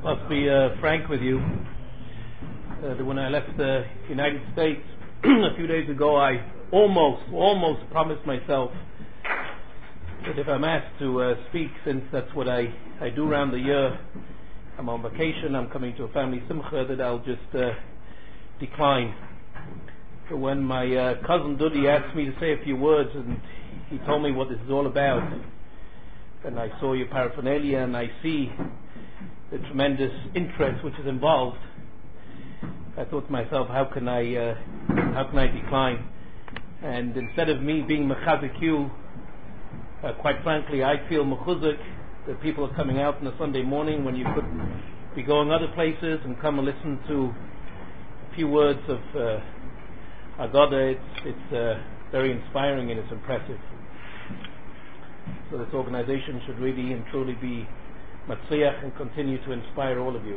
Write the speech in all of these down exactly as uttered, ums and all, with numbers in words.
Must be uh, frank with you. Uh, that when I left the United States a few days ago, I almost, almost promised myself that if I'm asked to uh, speak, since that's what I, I do around the year, I'm on vacation, I'm coming to a family simcha, that I'll just uh, decline. So when my uh, cousin Dudi asked me to say a few words, and he told me what this is all about, and I saw your paraphernalia, and I see the tremendous interest which is involved, I thought to myself, how can I uh, how can I decline? And instead of me being mechazik you, uh, quite frankly, I feel mechuzak that people are coming out on a Sunday morning when you could be going other places and come and listen to a few words of uh, Agada. It's, it's uh, very inspiring and it's impressive. So this organization should really and truly be matzliach and continue to inspire all of you.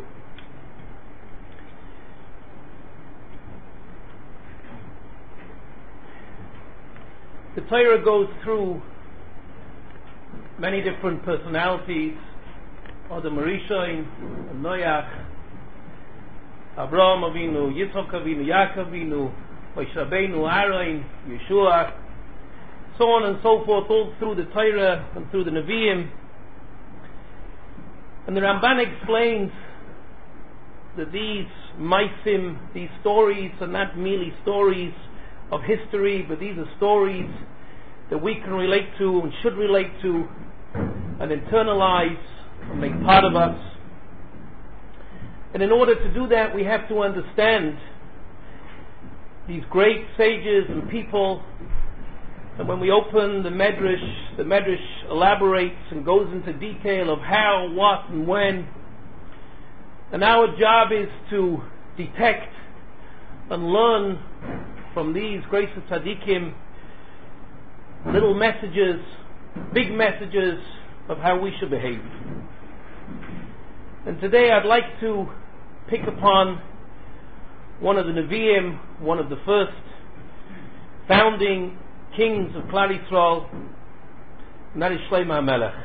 The Torah goes through many different personalities: Adam Rishon, Noach, Abraham Avinu, Yitzchak Avinu, Yaakov Avinu, Moshe Rabbeinu, Aaron, Yeshua, so on and so forth, all through the Torah and through the Nevi'im. And the Ramban explains that these maisim, these stories, are not merely stories of history, but these are stories that we can relate to and should relate to and internalize and make part of us. And in order to do that, we have to understand these great sages and people. And when we open the Medrash, the Medrash elaborates and goes into detail of how, what, and when. And our job is to detect and learn from these great tzaddikim little messages, big messages of how we should behave. And today I'd like to pick upon one of the Nevi'im, one of the first founding kings of Klal Yisrael, and that is Shlomo HaMelech.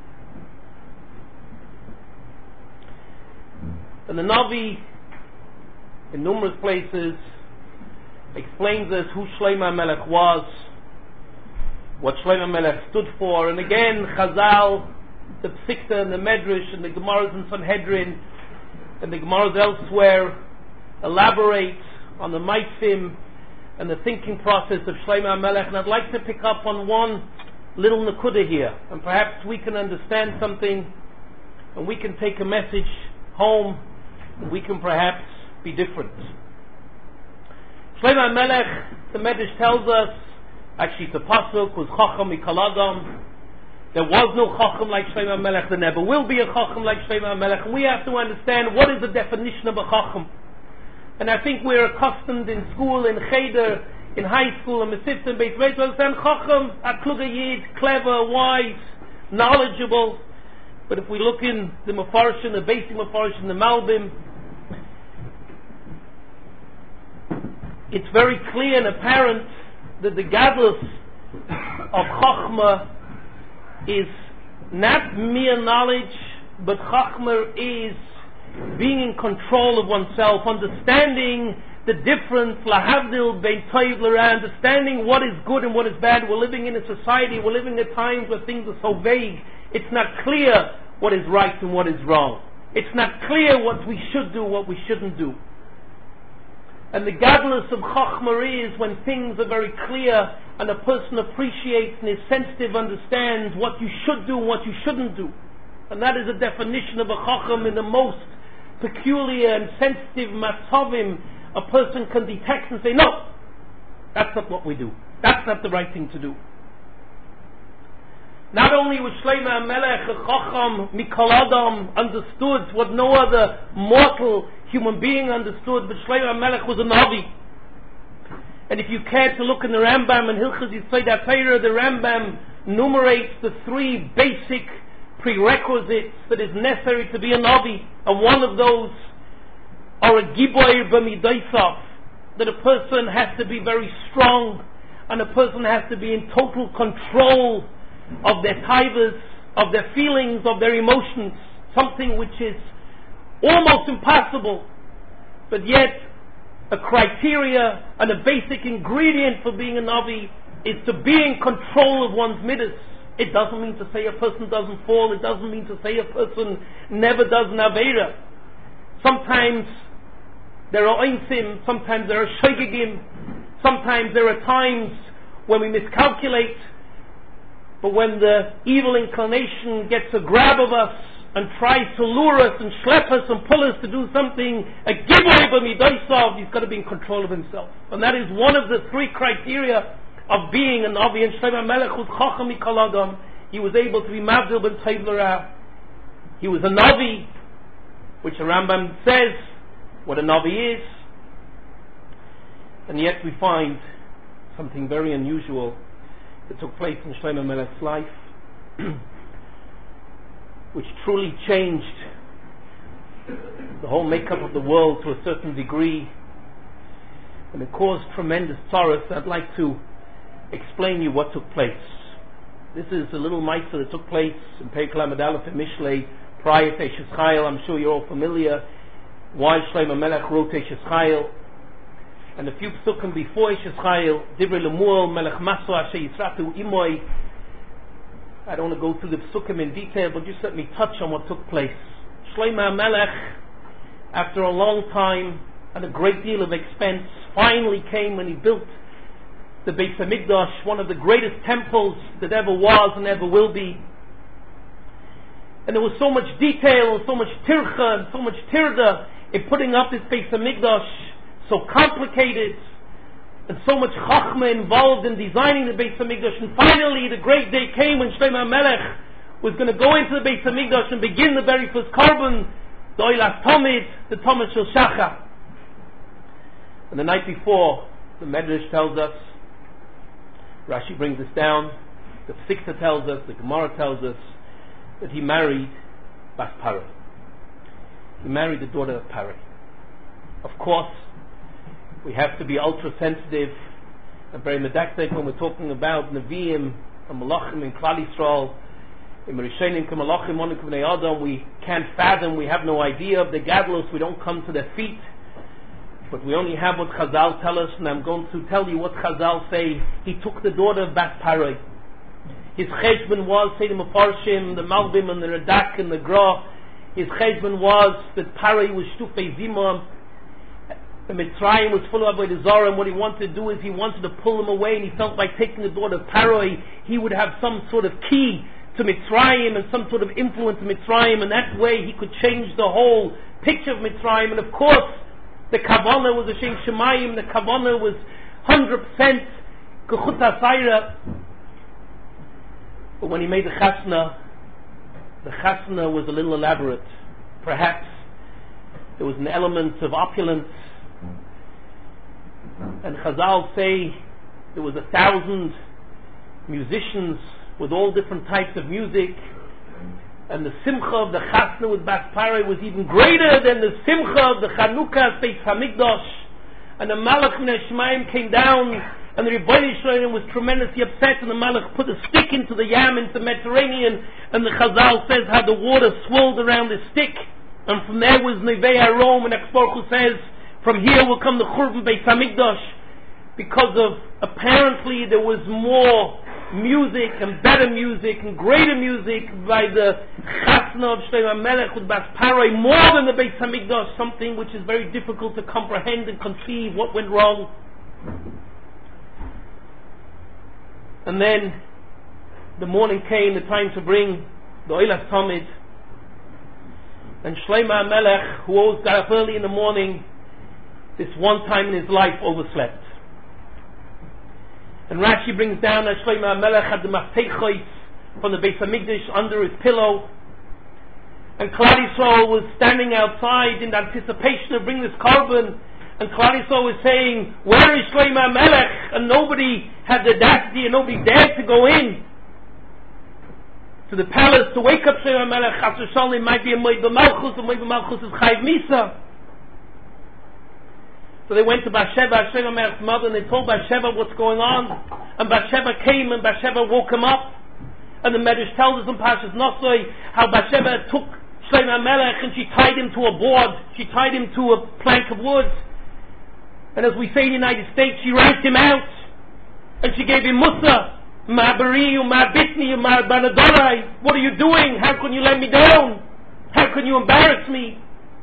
And the Navi, in numerous places, explains us who Shlomo HaMelech was, what Shlomo HaMelech stood for. And again, Chazal, the Psikta and the Medrash and the Gemaras in Sanhedrin and the Gemaras elsewhere elaborate on the Maisim and the thinking process of Shlomo HaMelech. And I'd like to pick up on one little Nakuda here, and perhaps we can understand something and we can take a message home and we can perhaps be different. Shlomo HaMelech, the Medrash tells us, actually the pasuk was Chacham Mikol Adam. There was no Chacham like Shlomo HaMelech. There never will be a Chacham like Shlomo HaMelech. And we have to understand what is the definition of a Chacham. And I think we're accustomed in school, in Cheder, in high school, in Mesivta, in Beit Rei, to understand Chacham, a kluger Yid, clever, wise, knowledgeable. But if we look in the Mefarshim, the basic Mefarshim, the Malbim, it's very clear and apparent that the gadlus of Chachma is not mere knowledge, but Chachma is being in control of oneself, understanding the difference, lahavdil bein toiv l'ra, understanding what is good and what is bad. We're living in a society, we're living at times where things are so vague. It's not clear what is right and what is wrong. It's not clear what we should do, what we shouldn't do. And the gadlus of Chachma is when things are very clear and a person appreciates and is sensitive, understands what you should do and what you shouldn't do. And that is a definition of a Chacham in the most peculiar and sensitive matzavim. A person can detect and say, no, that's not what we do. That's not the right thing to do. Not only was Shlomo HaMelech a Chacham Mikol Adam, understood what no other mortal human being understood, but Shlomo HaMelech was a Navi. And if you care to look in the Rambam and Hilchos Yesodei HaTorah, the Rambam enumerates the three basic prerequisites that is necessary to be a Navi. And one of those are a Giboy B'Midosov, that a person has to be very strong and a person has to be in total control of their taivas, of their feelings, of their emotions, something which is almost impossible, but yet a criteria and a basic ingredient for being a Navi is to be in control of one's midas. It doesn't mean to say a person doesn't fall. It doesn't mean to say a person never does an Aveira. Sometimes there are einsim, sometimes there are shoigigim, sometimes there are times when we miscalculate, but when the evil inclination gets a grab of us and tries to lure us and schlep us and pull us to do something, a giveaway by Midaisov, he's got to be in control of himself. And that is one of the three criteria of being an Navi. And Shlomo Melech was Chacham Mikol Adam. He was able to be Mavdil ben Tevlerah. He was a Navi, which the Rambam says what a Navi is. And yet we find something very unusual that took place in Shlomo Melech's life, which truly changed the whole makeup of the world to a certain degree, and it caused tremendous sorrow. I'd like to explain you what took place. This is a little mitzvah that took place in Perek Lamed Aleph in Mishlei prior to Eishes Chayil. I'm sure you're all familiar why Shlomo Melech wrote Eishes Chayil. And a few psukim before Eishes Chayil, Divrei Lemuel Melech Maso Asher Yisratu Imoy. I don't want to go through the psukim in detail, but just let me touch on what took place. Shlomo Melech, after a long time and a great deal of expense, finally came when he built the Beis Hamikdash, one of the greatest temples that ever was and ever will be. And there was so much detail, and so much tircha, and so much tirda in putting up this Beis Hamikdash, so complicated, and so much chachma involved in designing the Beis Hamikdash. And finally, the great day came when Shlomo Melech was going to go into the Beis Hamikdash and begin the very first carbon, the Oilas Tomid, the Tomid Shel Shachar. And the night before, the Medrash tells us, Rashi brings this down, the Sikha tells us, the Gemara tells us, that he married Bas Paroi. He married the daughter of Paroi. Of course, we have to be ultra sensitive and very medactic when we're talking about Nevi'im and Malachim in Klal Yisrael. In Merishenim Malachim Monik Bnei Adam, we can't fathom, we have no idea of the Gadlus, we don't come to their feet. But we only have what Chazal tell us, and I'm going to tell you what Chazal say. He took the daughter of Bas Paroi. His cheshbon was, say the Mefarshim, the Malbim and the Radak and the Gra, his cheshbon was that Paroi was Shtufei Zimah, the Mitzrayim was full of Avodah Zarah, and what he wanted to do is he wanted to pull them away, and he felt by taking the daughter of Paroi, he would have some sort of key to Mitzrayim and some sort of influence in Mitzrayim, and that way he could change the whole picture of Mitzrayim. And of course, the Kavanah was a Shem Shemayim, the Kavanah was one hundred percent Kechut HaSayra. But when he made the Chasna, the Chasna was a little elaborate. Perhaps there was an element of opulence. And Chazal say there was a thousand musicians with all different types of music. And the simcha of the Chasna with Bas Paroi was even greater than the simcha of the Chanukah Beis Hamikdash. And the Malach Min HaShemayim came down, and the Rebbeinu Yisrael was tremendously upset, and the Malach put a stick into the Yam, into the Mediterranean, and the Chazal says how the water swirled around the stick, and from there was Nevei Arom, and Eksporchu says, from here will come the Churban Beis Hamikdash, because of, apparently there was more music and better music and greater music by the Chasna of Shlomo Melech with Bas Paroi, more than the Beis Hamikdash, something which is very difficult to comprehend and conceive what went wrong. And then the morning came, the time to bring the Oilas Tomid, and Shlomo Melech, who always got up early in the morning, this one time in his life overslept. And Rashi brings down that Shlomo Melech had the Maftechos from the Beis Hamikdash under his pillow. And Klal Yisrael was standing outside in anticipation of bringing this carbon. And Klal Yisrael was saying, where is Shlomo Melech? And nobody had the audacity and nobody dared to go in to the palace to wake up Shlomo Melech. Chas v'shalom, it might be a Moed B'Malchus, and Moed B'Malchus is Chayiv Misa. So they went to Bathsheba, Shlomo Melech's mother, and they told Bathsheba what's going on. And Bathsheba came, and Bathsheba woke him up. And the Medrash tells us in Parshas Nosoi how Bathsheba took Shlomo Melech, and she tied him to a board. She tied him to a plank of wood. And as we say in the United States, she ranked him out. And she gave him Musa. Ma bari, ma bitni, ma banadorai. What are you doing? How can you let me down? How can you embarrass me?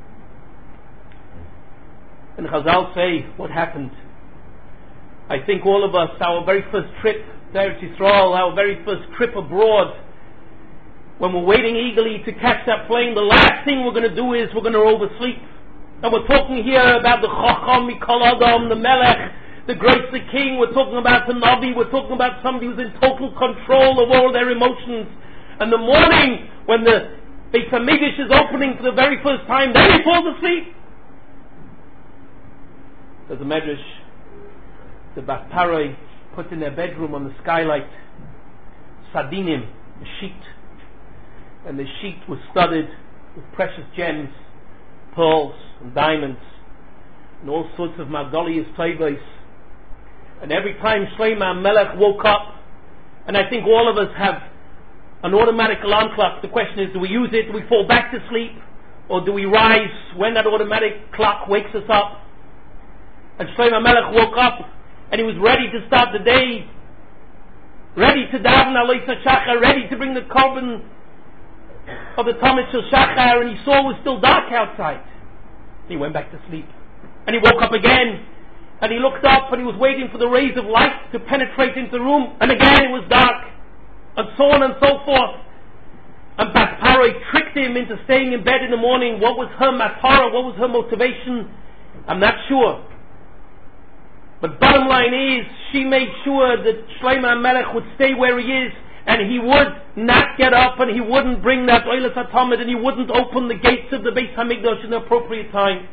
And Chazal say, what happened? I think all of us, our very first trip to Eretz Yisrael, our very first trip abroad, when we're waiting eagerly to catch that plane, the last thing we're going to do is we're going to oversleep. And we're talking here about the Chacham Mikol Adam, the Melech, the great, the king. We're talking about the Navi. We're talking about somebody who's in total control of all their emotions. And the morning, when the Beit HaMikdash is opening for the very first time, then he falls asleep. There's a medrash. The Bas Paroi put in their bedroom on the skylight sardinim, a sheet. And the sheet was studded with precious gems, pearls and diamonds, and all sorts of Magdalias Toivos. And every time Shlomo Melech woke up, and I think all of us have an automatic alarm clock, the question is, do we use it, do we fall back to sleep, or do we rise when that automatic clock wakes us up? And Shlomo Melech woke up, and he was ready to start the day, ready to daven Alois HaShachar, ready to bring the korban of the Talmud Shel Shachar, and he saw it was still dark outside. He went back to sleep. And he woke up again, and he looked up, and he was waiting for the rays of light to penetrate into the room, and again it was dark, and so on and so forth. And Bas Paroi tricked him into staying in bed in the morning. What was her matara? What was her motivation? I'm not sure. But bottom line is, she made sure that Shlomo Melech would stay where he is, and he would not get up, and he wouldn't bring that Oilas HaTamid, and he wouldn't open the gates of the Beit HaMikdash in the appropriate time.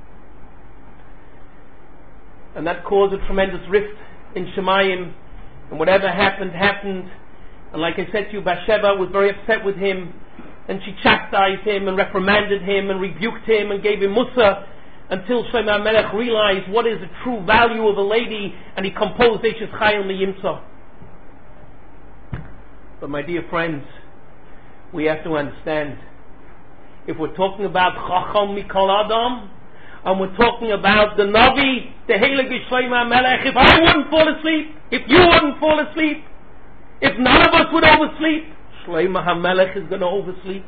And that caused a tremendous rift in Shemayim, and whatever happened, happened. And like I said to you, Bathsheba was very upset with him, and she chastised him, and reprimanded him, and rebuked him, and gave him Musa, until Shlomo Melech realized what is the true value of a lady, and he composed Eishes Chayil Miyimtza. But my dear friends, we have to understand, if we're talking about Chacham Mikol Adam, and we're talking about the Navi, the Heilige Shlomo Melech, if I wouldn't fall asleep, if you wouldn't fall asleep, if none of us would oversleep, Shlomo HaMelech is going to oversleep.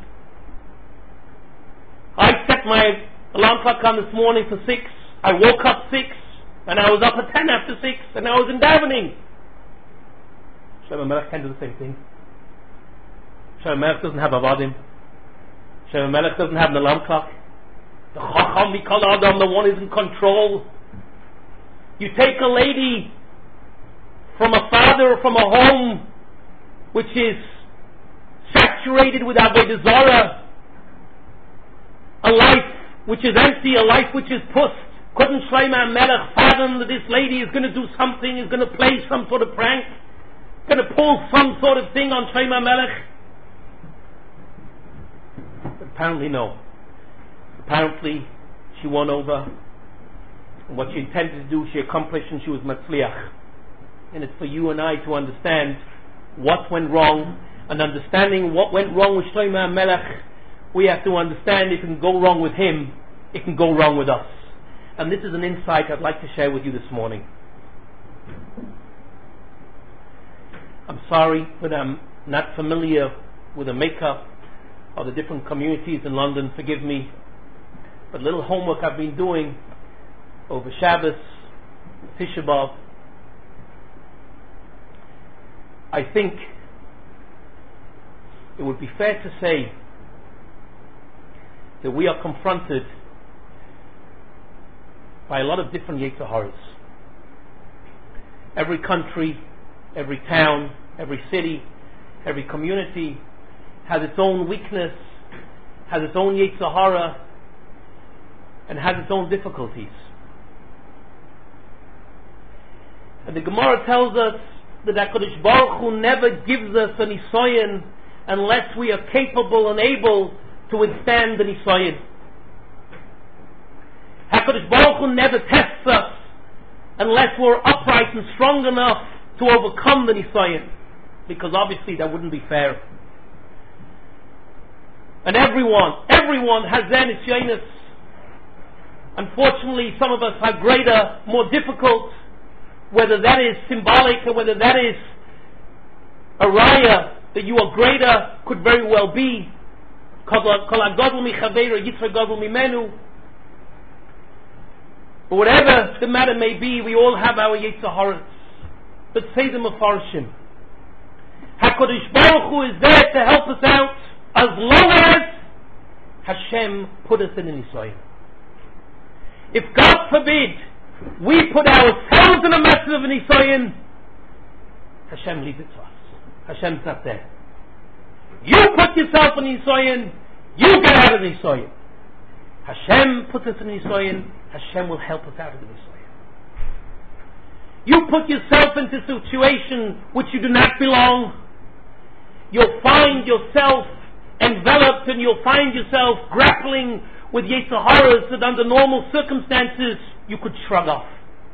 I set my alarm clock on this morning for six. I woke up six, and I was up at ten after six, and I was in davening. Shlomo Melech can do the same thing. Shlomo Melech doesn't have avadim. Shlomo Melech doesn't have an alarm clock. The Chacham Mikol Adam, the one is in control. You take a lady from a father, from a home which is saturated with Avodah Zarah, a life which is empty, a life which is pust. Couldn't Shlomo Melech fathom that this lady is going to do something, is going to play some sort of prank, going to pull some sort of thing on Shlomo Melech? But apparently no. Apparently she won over, and what she intended to do she accomplished, and she was matzliach. And it's for you and I to understand what went wrong, and understanding what went wrong with Shlomo Melech, we have to understand if it can go wrong with him, it can go wrong with us. And this is an insight I'd like to share with you this morning. I'm sorry, but I'm not familiar with the makeup of the different communities in London. Forgive me. But little homework I've been doing over Shabbos, Tisha B'Av, I think it would be fair to say that we are confronted by a lot of different Yetzer Haras. Every country, every town, every city, every community has its own weakness, has its own Yetzer Hara, and has its own difficulties. And the Gemara tells us that HaKadosh Baruch Hu never gives us a nisayon unless we are capable and able to withstand the nisayon. HaKadosh Baruch Hu never tests us unless we're upright and strong enough to overcome the nisayon, because obviously that wouldn't be fair. And everyone, everyone has their nisyonos. Unfortunately, some of us are greater, more difficult, whether that is symbolic or whether that is a raya, that you are greater, could very well be. But whatever the matter may be, we all have our Yetzer Haras. But say the Mefarshim, HaKadosh Baruch Hu is there to help us out as long as Hashem put us in an Nisoyin. If God forbid we put ourselves in a mess of an Nisoyin, Hashem leaves it to us. Hashem's not there. You put yourself in Nisoyin, you get out of Nisoyin. Hashem puts us in Nisoyin, Hashem will help us out of the Nisoyin. You put yourself into a situation which you do not belong, you'll find yourself enveloped and you'll find yourself grappling with Yetzer Haras that under normal circumstances you could shrug off.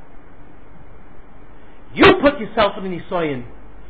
You put yourself in a Nisoyin,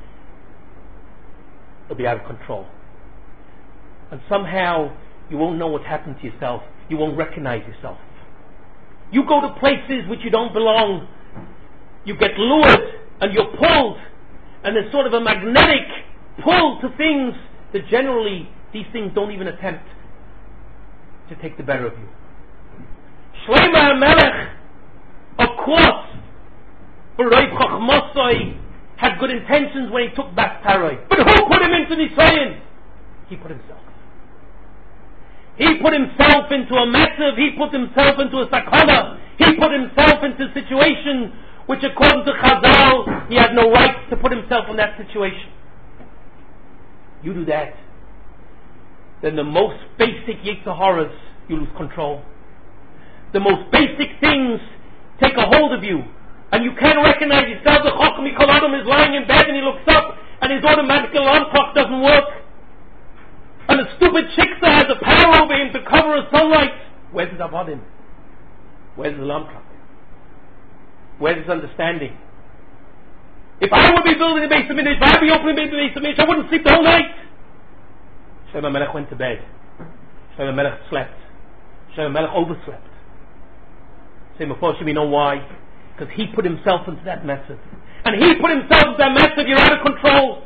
it'll be out of control. And somehow you won't know what happened to yourself. You won't recognize yourself. You go to places which you don't belong. You get lured and you're pulled, and there's sort of a magnetic pull to things that generally these things don't even attempt to take the better of you. Shlomo HaMelech, of course, B'roi Chochmosoi, had good intentions when he took Bas Paroi. But who put him into Nisoyin? He put himself. He put himself into a massive, he put himself into a sakana, he put himself into a situation which according to Chazal, he had no right to put himself in that situation. You do that, then the most basic Yetzer Haras, you lose control. The most basic things take a hold of you, and you can't recognize yourself. The Chacham Mikol Adam is lying in bed and he looks up and his automatic alarm clock doesn't work. And the stupid chicksa has a power over him to cover his sunlight. Where's his avodim? Where's his alarm clock? Where's his understanding? If I would be building a base of Midrash, if I would be opening a base of Midrash, I wouldn't sleep the whole night. Shlomo HaMelech went to bed. Shlomo HaMelech slept. Shlomo HaMelech overslept. Say Mefarshim, you know why? Because he put himself into that method. And he put himself into that method, you're out of control.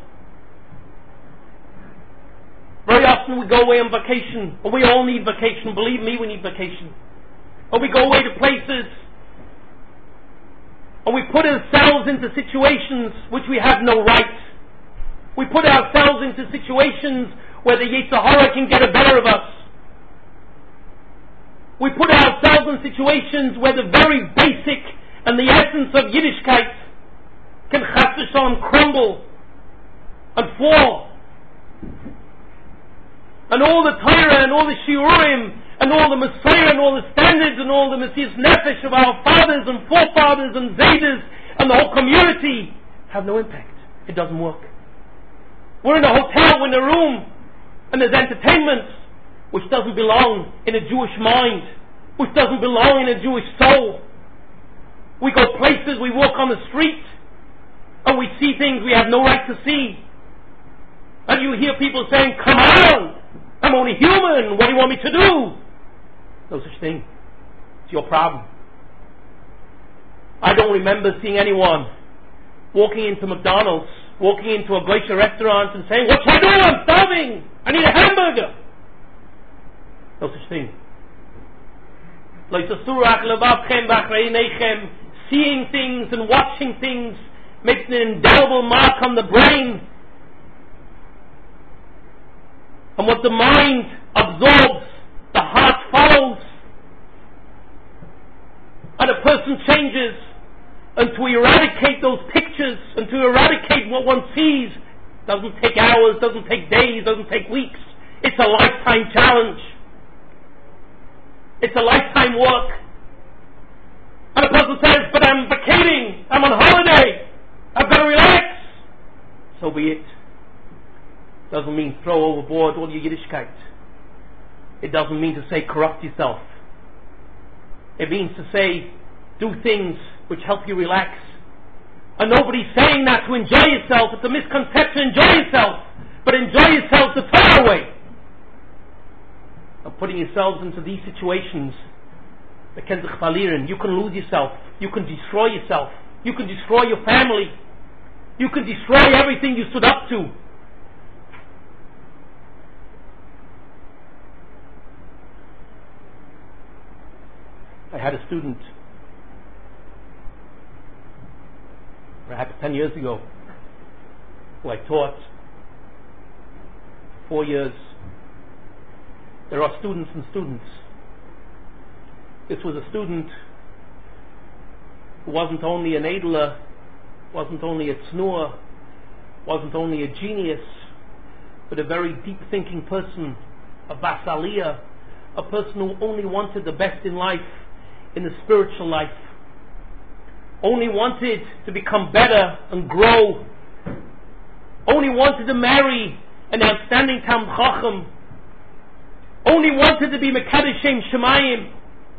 Very often we go away on vacation, or we all need vacation. Believe me, we need vacation. Or we go away to places, and we put ourselves into situations which we have no right. We put ourselves into situations where the Yetzer Hara can get a better of us. We put ourselves in situations where the very basic and the essence of Yiddishkeit can chas v'shalom crumble and fall. And all the Torah and all the Shiurim and all the Messiah and all the standards and all the Messiah's Nefesh of our fathers and forefathers and Zaydas and the whole community have no impact. It doesn't work. We're in a hotel, we're in a room, and there's entertainment which doesn't belong in a Jewish mind, which doesn't belong in a Jewish soul. We go places, we walk on the street, and we see things we have no right to see. And you hear people saying, come on! I'm only human. What do you want me to do? No such thing. It's your problem. I don't remember seeing anyone walking into McDonald's, walking into a Glacier restaurant and saying, what should I do? I'm starving. I need a hamburger. No such thing. Seeing things and watching things makes an indelible mark on the brain. And what the mind absorbs, the heart follows. And a person changes. And to eradicate those pictures, and to eradicate what one sees, doesn't take hours, doesn't take days, doesn't take weeks. It's a lifetime challenge. It's a lifetime work. And a person says, but I'm vacating, I'm on holiday, I've got to relax. So be it. Doesn't mean throw overboard all your Yiddishkeit. It doesn't mean to say corrupt yourself. It means to say do things which help you relax. And nobody's saying that to enjoy yourself. It's a misconception. Enjoy yourself, but enjoy yourself the Torah way. of putting yourselves into these situations. You can lose yourself. You can destroy yourself. You can destroy your family. You can destroy everything you stood up to. I had a student, perhaps ten years ago, who I taught for four years. There are students and students. This was a student who wasn't only an Adler, wasn't only a Tznuah, wasn't only a genius, but a very deep-thinking person, a Basaliyah, a person who only wanted the best in life, in the spiritual life, only wanted to become better and grow, only wanted to marry an outstanding Talmid Chacham, only wanted to be Mekadesh Shem Shemayim.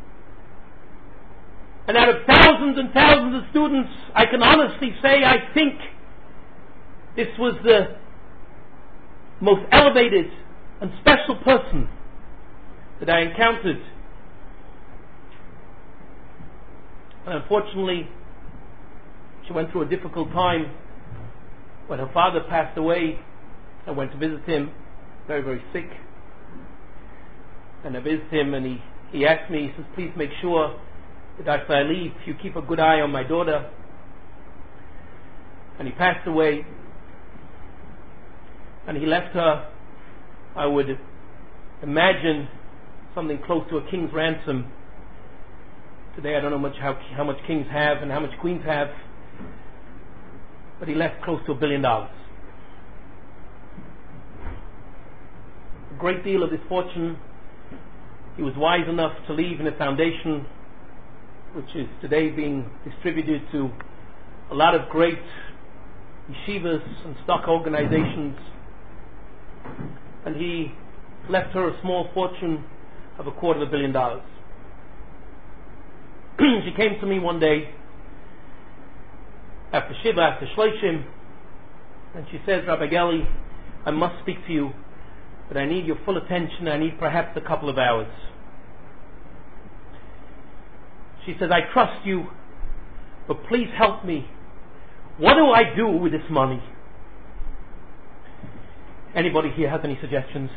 And out of thousands and thousands of students, I can honestly say I think this was the most elevated and special person that I encountered. And unfortunately, she went through a difficult time. When her father passed away, I went to visit him, very, very sick. And I visited him, and he, he asked me, he says, please make sure that after I leave, you keep a good eye on my daughter. And he passed away. And he left her, I would imagine, something close to a king's ransom. Today I don't know much how, how much kings have and how much queens have, but he left close to a billion dollars. A great deal of his fortune he was wise enough to leave in a foundation which is today being distributed to a lot of great yeshivas and stock organizations. And he left her a small fortune of a quarter of a billion dollars. She came to me one day after Shiva, after Shloshim, and she says, Rabbi Geli, I must speak to you, but I need your full attention. I need perhaps a couple of hours. She says, I trust you, but please help me. What do I do with this money? Anybody here has any suggestions?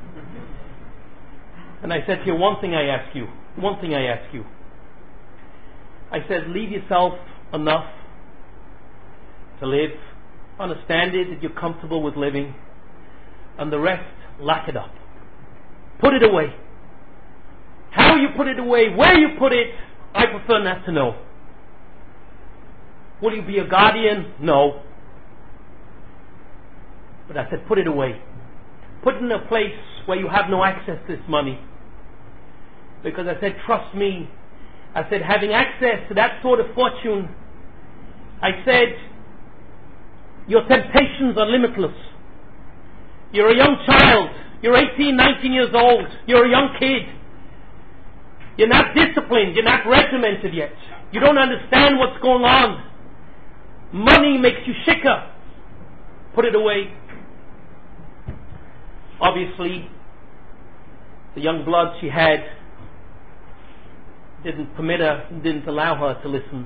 And I said to her, one thing I ask you, one thing I ask you. I said, leave yourself enough to live on a standard that you're comfortable with living, and the rest, lock it up. Put it away. How you put it away, where you put it, I prefer not to know. Will you be a guardian? No. But I said, put it away. Put it in a place where you have no access to this money. Because I said, trust me. I said, having access to that sort of fortune, I said, your temptations are limitless. You're a young child. You're eighteen, nineteen years old. You're a young kid. You're not disciplined. You're not regimented yet. You don't understand what's going on. Money makes you shikah. Put it away. Obviously, the young blood she had didn't permit her, didn't allow her to listen.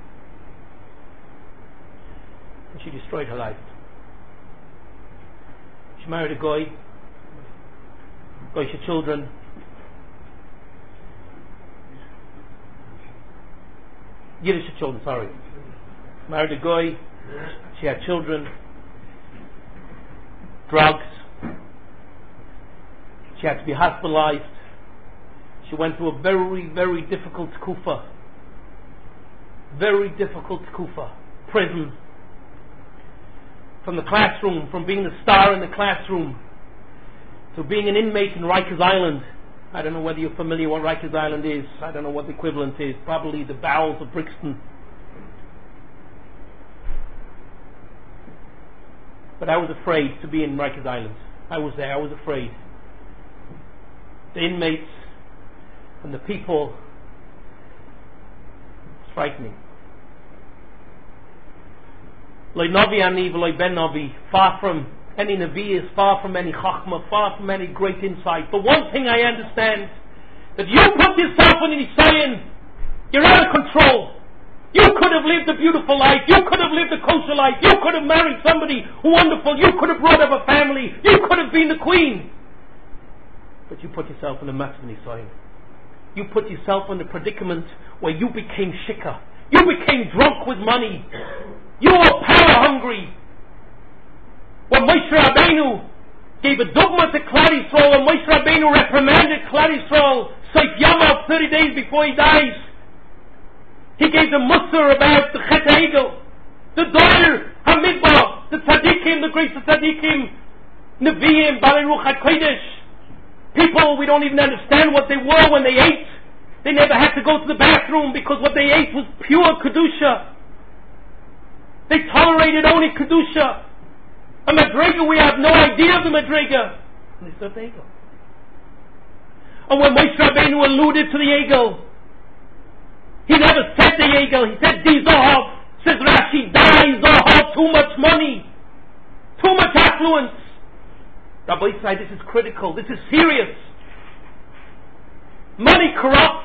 And she destroyed her life. She married a goy, goyish children. Yiddish children, sorry. Married a goy, she had children, drugs. She had to be hospitalized. She went through a very, very difficult kufa. Very difficult kufa. Prison. From the classroom, from being the star in the classroom, to being an inmate in Rikers Island. I don't know whether you're familiar what Rikers Island is. I don't know what the equivalent is. Probably the bowels of Brixton. But I was afraid to be in Rikers Island. I was there. I was afraid. The inmates and the people, it's frightening. Loi Novi ani v'loi ben Novi, far from any Navi is far from any Chachma, far from any great insight. But one thing I understand, that you put yourself in Nisayan, you're out of control. You could have lived a beautiful life. You could have lived a kosher life. You could have married somebody wonderful. You could have brought up a family. You could have been the queen. But you put yourself in the matzah Nisayan. You put yourself in the predicament where you became shikah. You became drunk with money. You were power hungry. When Moshe Rabbeinu gave a dogma to Klal Yisrael, and Moshe Rabbeinu reprimanded Klal Yisrael, Seif Yamav, thirty days before he dies, he gave the mussar about the Chet HaEgel, the daughter Hamidbar, the Tzaddikim, the great Tzaddikim, Nevi'im, Balei Ruach HaKodesh, people we don't even understand what they were when they ate. They never had to go to the bathroom because what they ate was pure Kedusha. They tolerated only Kedusha. A Madrega, we have no idea of the Madrega. And they served the Egel. And when Moshe Rabbeinu alluded to the Egel, he never said the Egel, he said Di Zohav. Says Rashi, Di Zohav, too much money, too much affluence. Rabbi Yisrael, this is critical, this is serious. Money corrupts.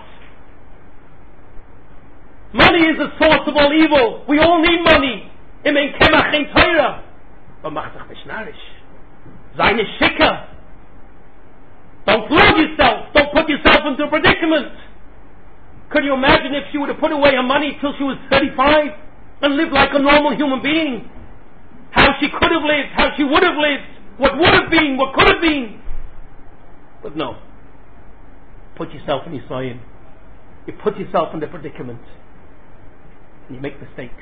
Money is a source of all evil. We all need money. Im ein Kemach ein Teira. But mach dich nicht narrisch. Sei nicht schicker. Don't lose yourself. Don't put yourself into a predicament. Could you imagine if she would have put away her money till she was thirty-five and lived like a normal human being? How she could have lived, how she would have lived, what would have been, what could have been. But no. Put yourself in Yisrael. You put yourself in the predicament. And you make mistakes.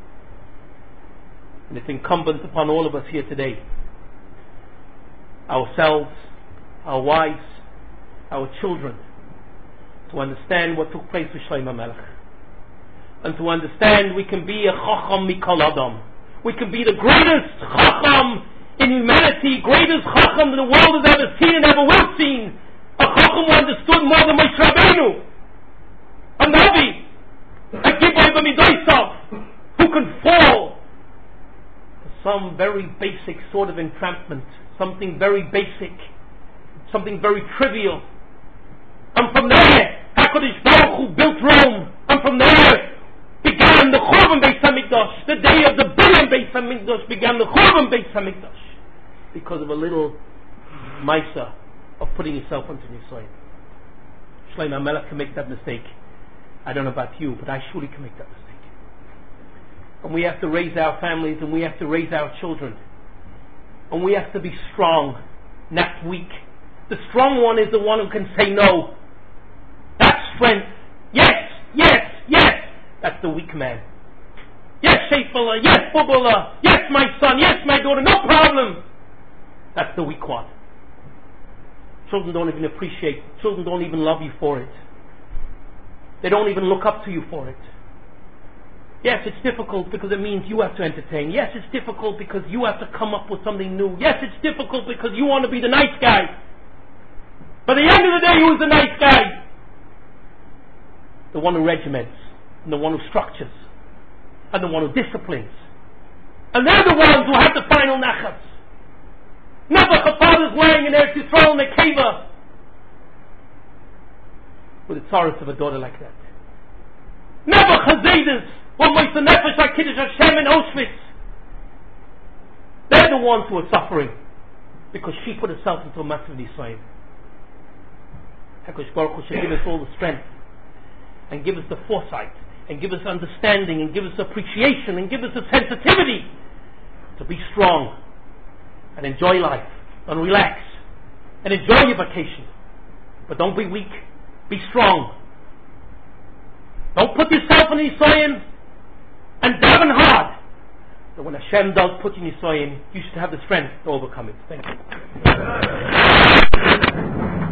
And it's incumbent upon all of us here today, ourselves, our wives, our children, to understand what took place with Shlomo Melech, and to understand we can be a Chacham Mikol Adam. We can be the greatest Chacham in humanity, greatest Chacham that the world has ever seen and ever will see. A Chacham who understood more than Moshe Rabbeinu, a Navi, a Gibor B'midosav, who can fall some very basic sort of entrampment, something very basic, something very trivial. And from there, HaKadosh Baruch Hu built Rome, and from there began the Churban Beis HaMikdash. The day of the Bilam Beis HaMikdash began the Churban Beis HaMikdash, because of a little Maisa of putting yourself into Yisrael. Shlomo Melech can make that mistake. I don't know about you, but I surely can make that mistake. And we have to raise our families, and we have to raise our children, and we have to be strong, not weak. The strong one is the one who can say no. That's strength. Yes, yes, yes. That's the weak man. Yes, Sheifala. Yes, Bubala. Yes, my son. Yes, my daughter. No problem. That's the weak one. Children don't even appreciate. Children don't even love you for it. They don't even look up to you for it. Yes, it's difficult because it means you have to entertain. Yes, it's difficult because you have to come up with something new. Yes, it's difficult because you want to be the nice guy. But at the end of the day, who's the nice guy? The one who regiments, and the one who structures, and the one who disciplines. And they're the ones who have the final nachas. Never a father's lying in Eretz Yisrael in a kiva with the tzarus of a daughter like that. Never chazedus or moisa nefesh HaKiddush Hashem in Auschwitz. They're the ones who are suffering because she put herself into a massive Yisrael. HaKadosh Baruch Hu should give us all the strength, and give us the foresight, and give us understanding, and give us appreciation, and give us the sensitivity to be strong and enjoy life and relax and enjoy your vacation. But don't be weak. Be strong. Don't put yourself in Yisrael and daven hard. So when Hashem does put you in Yisrael, you should have the strength to overcome it. Thank you.